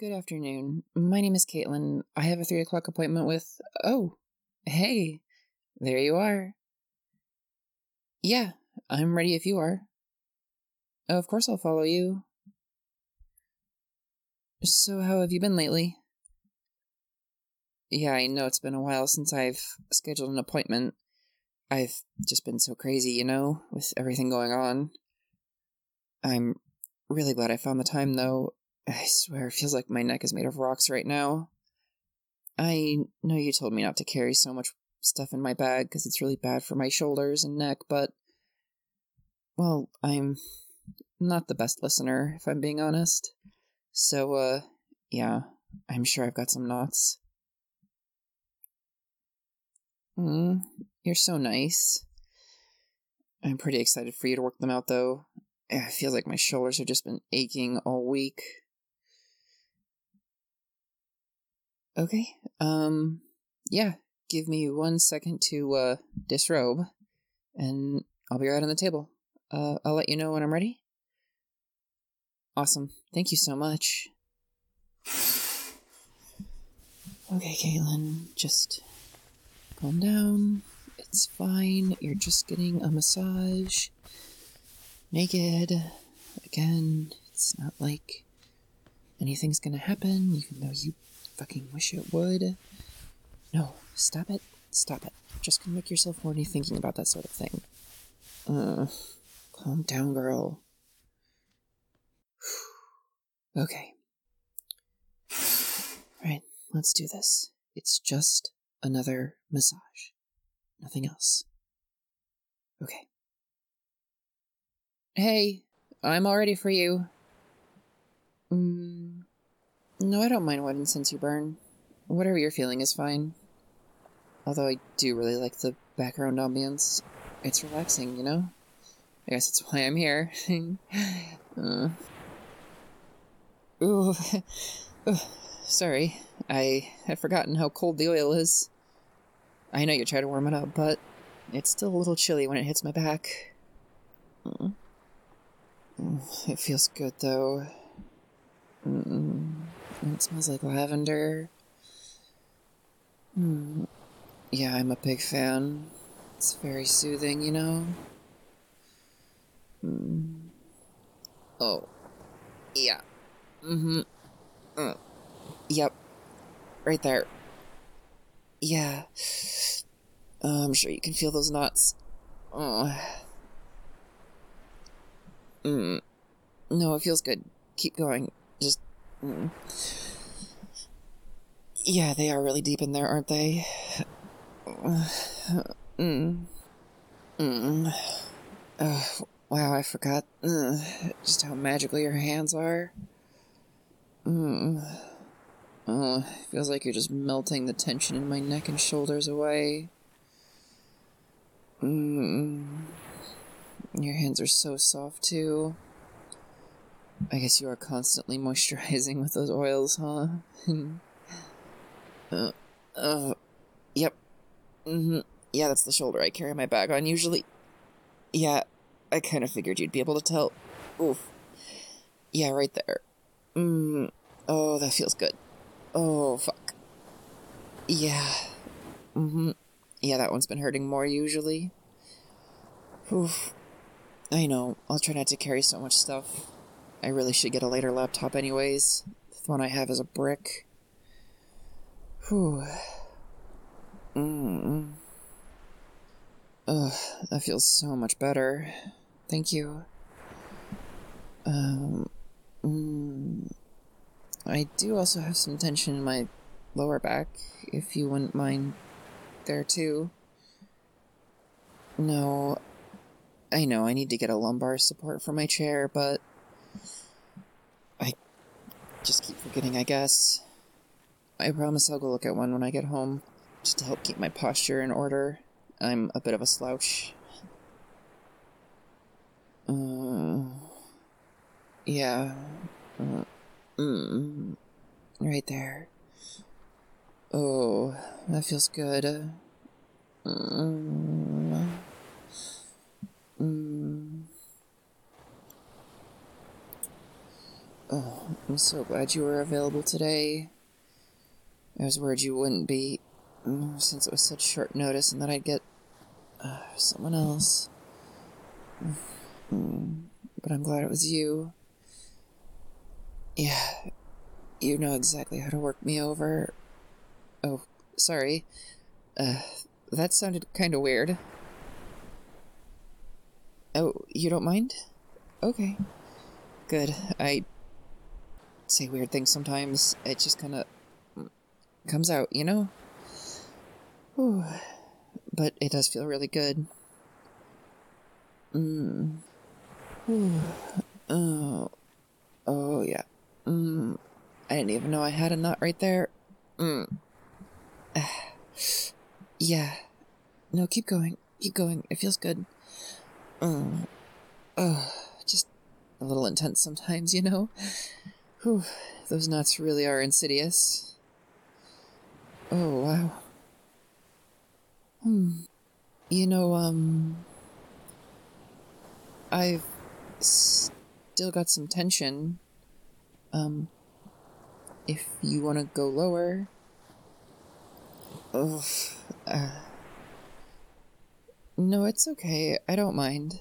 Good afternoon. My name is Caitlin. I have a 3 o'clock appointment with... Oh, hey, there you are. Yeah, I'm ready if you are. Of course I'll follow you. So how have you been lately? Yeah, I know it's been a while since I've scheduled an appointment. I've just been so crazy, with everything going on. I'm really glad I found the time, though. I swear, it feels like my neck is made of rocks right now. I know you told me not to carry so much stuff in my bag because it's really bad for my shoulders and neck, but, well, I'm not the best listener, if I'm being honest. So, yeah, I'm sure I've got some knots. You're so nice. I'm pretty excited for you to work them out, though. It feels like my shoulders have just been aching all week. Okay, yeah, give me 1 second to, disrobe, and I'll be right on the table. I'll let you know when I'm ready. Awesome. Thank you so much. Okay, Caitlin, just calm down. It's fine. You're just getting a massage. Naked. Again, it's not like anything's gonna happen, even though you fucking wish it would. No, stop it. Stop it. Just gonna make yourself horny thinking about that sort of thing. Calm down, girl. Okay. Right, let's do this. It's just another massage. Nothing else. Okay. Hey, I'm all ready for you. No, I don't mind what incense you burn. Whatever you're feeling is fine. Although I do really like the background ambience. It's relaxing, I guess that's why I'm here. Ooh. Sorry. I had forgotten how cold the oil is. I know you try to warm it up, but it's still a little chilly when it hits my back. It feels good, though. It smells like lavender. Yeah, I'm a big fan. It's very soothing, Oh. Yeah. Yep. Right there. Yeah. I'm sure you can feel those knots. Oh. No, it feels good. Keep going. Just... Yeah, they are really deep in there, aren't they? Wow, I forgot just how magical your hands are. Feels like you're just melting the tension in my neck and shoulders away. Your hands are so soft, too. I guess you are constantly moisturizing with those oils, huh? Yep. Yeah, that's the shoulder I carry my bag on usually. Yeah, I kind of figured you'd be able to tell. Oof. Yeah, right there. Oh, that feels good. Oh, fuck. Yeah. Yeah, that one's been hurting more usually. Oof. I know. I'll try not to carry so much stuff. I really should get a lighter laptop anyways. The one I have is a brick. Whew. Ugh, that feels so much better. Thank you. I do also have some tension in my lower back, if you wouldn't mind there too. No, I know I need to get a lumbar support for my chair, but I just keep forgetting, I guess. I promise I'll go look at one when I get home, just to help keep my posture in order. I'm a bit of a slouch. Yeah. Right there. Oh, that feels good. Oh, I'm so glad you were available today. I was worried you wouldn't be, since it was such short notice and that I'd get someone else. But I'm glad it was you. Yeah, you know exactly how to work me over. Oh, sorry. That sounded kind of weird. Oh, you don't mind? Okay. Good. I say weird things sometimes. It just kind of comes out, you know? Whew. But it does feel really good. Whew. Oh. Oh, yeah. I didn't even know I had a nut right there. Yeah. No, keep going. Keep going. It feels good. Just a little intense sometimes, you know? Whew. Those nuts really are insidious. Oh, wow. You know, I've still got some tension. If you want to go lower. Ugh. No, it's okay. I don't mind.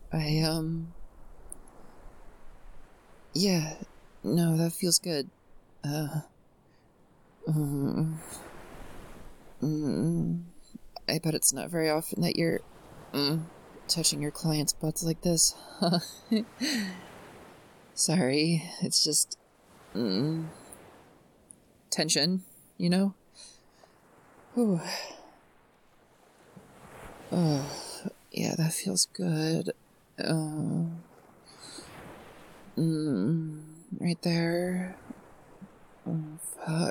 Yeah. No, that feels good. Mm, I bet it's not very often that you're, touching your clients' butts like this. Sorry, it's just, tension, you know? Whew. Oh, yeah, that feels good. Right there. Oh, fuck.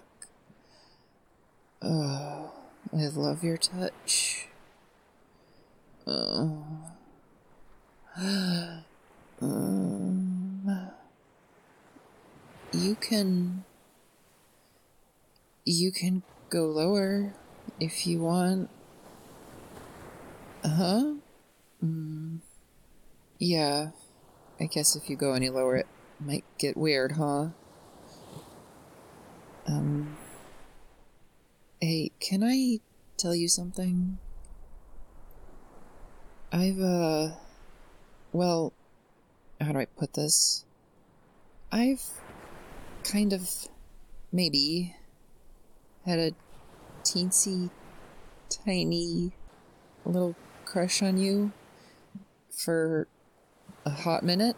Oh, I love your touch. Oh. You can... You can go lower if you want. Huh? Yeah. I guess if you go any lower, it might get weird, huh? Hey, can I tell you something? I've, well, how do I put this? I've kind of, maybe, had a teensy, tiny, little crush on you for a hot minute.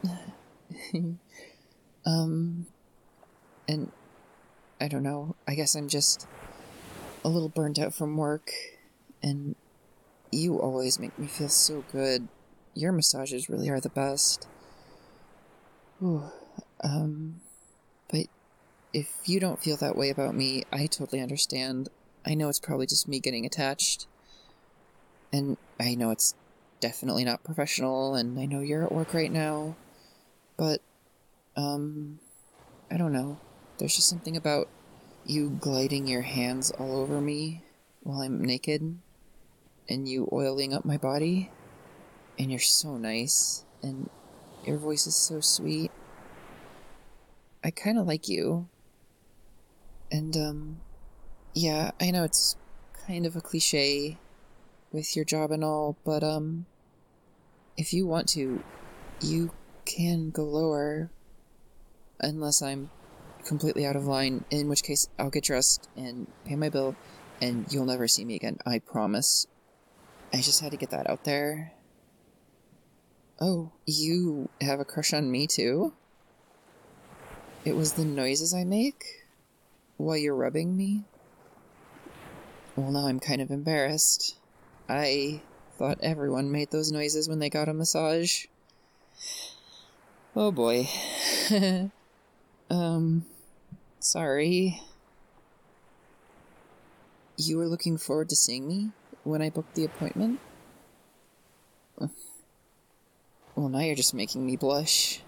And I don't know, I guess I'm just a little burnt out from work, and you always make me feel so good. Your massages really are the best. Whew. But if you don't feel that way about me, I totally understand. I know it's probably just me getting attached, and I know it's definitely not professional, and I know you're at work right now, but, I don't know. There's just something about you gliding your hands all over me while I'm naked, and you oiling up my body, and you're so nice, and your voice is so sweet. I kind of like you, and, yeah, I know it's kind of a cliche with your job and all, but, if you want to, you can go lower, unless I'm completely out of line, in which case I'll get dressed and pay my bill, and you'll never see me again, I promise. I just had to get that out there. Oh, you have a crush on me too? It was the noises I make while you're rubbing me? Well, now I'm kind of embarrassed. I thought everyone made those noises when they got a massage. Oh boy. Sorry. You were looking forward to seeing me when I booked the appointment? Well, now you're just making me blush.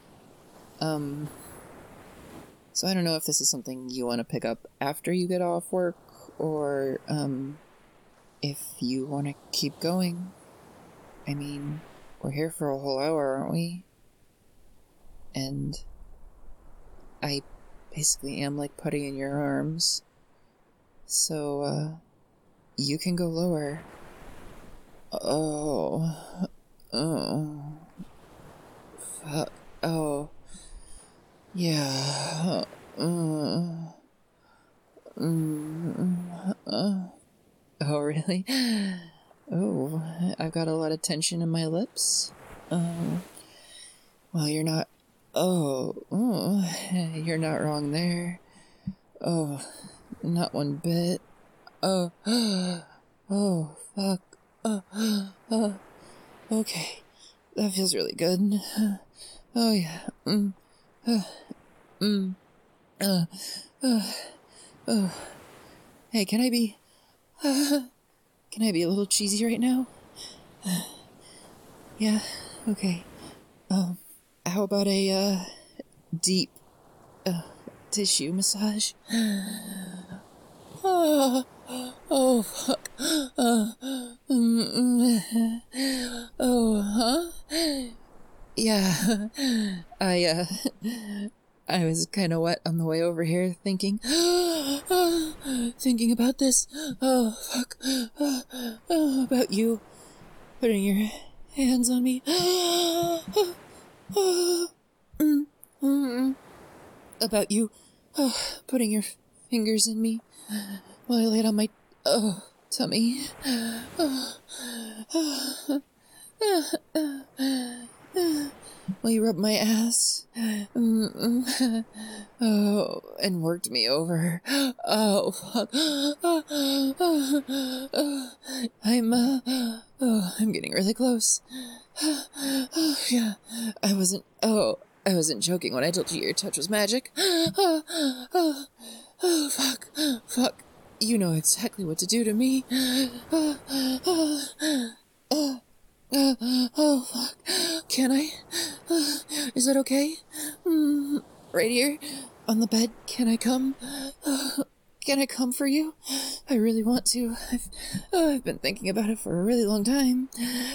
So I don't know if this is something you want to pick up after you get off work, or, if you want to keep going. I mean, we're here for a whole hour, aren't we? And I basically am like putty in your arms. So, you can go lower. Oh. Oh. Fuck. Oh. Yeah. Oh, really? Oh, I've got a lot of tension in my lips. Well, you're not. You're not wrong there. Oh, not one bit. Oh, oh, fuck. Okay. That feels really good. Oh, yeah. Hey, can I be a little cheesy right now? Yeah, okay. How about a, deep, tissue massage? Oh, fuck. Oh, huh? Yeah, I was kind of wet on the way over here thinking, thinking about this. Oh, fuck. About you putting your hands on me. About you putting your fingers in me while I laid on my tummy. While you rubbed my ass. Oh, and worked me over. Oh, fuck. I'm getting really close. Yeah, I wasn't joking when I told you your touch was magic. Fuck. You know exactly what to do to me. Oh, fuck. Can I? Is that okay? Right here? On the bed? Can I come? Can I come for you? I really want to. I've been thinking about it for a really long time.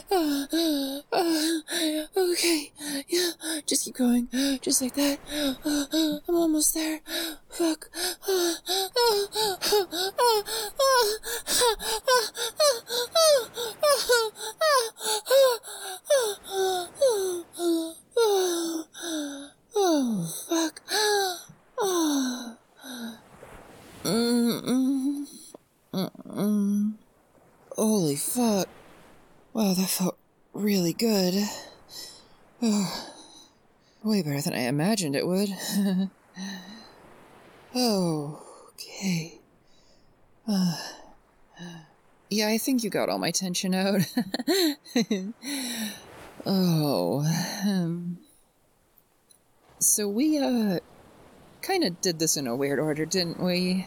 Okay. Yeah, just keep going. Just like that. I'm almost there. Fuck. Oh, fuck. Holy fuck. Wow, that felt really good. Way better than I imagined it would. Okay. Yeah, I think you got all my tension out. So we, kind of did this in a weird order, didn't we?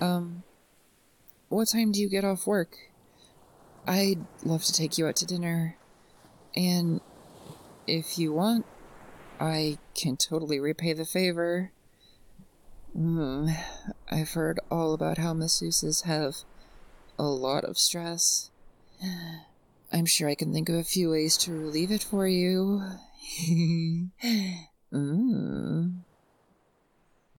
What time do you get off work? I'd love to take you out to dinner. And if you want, I can totally repay the favor. I've heard all about how masseuses have a lot of stress. I'm sure I can think of a few ways to relieve it for you.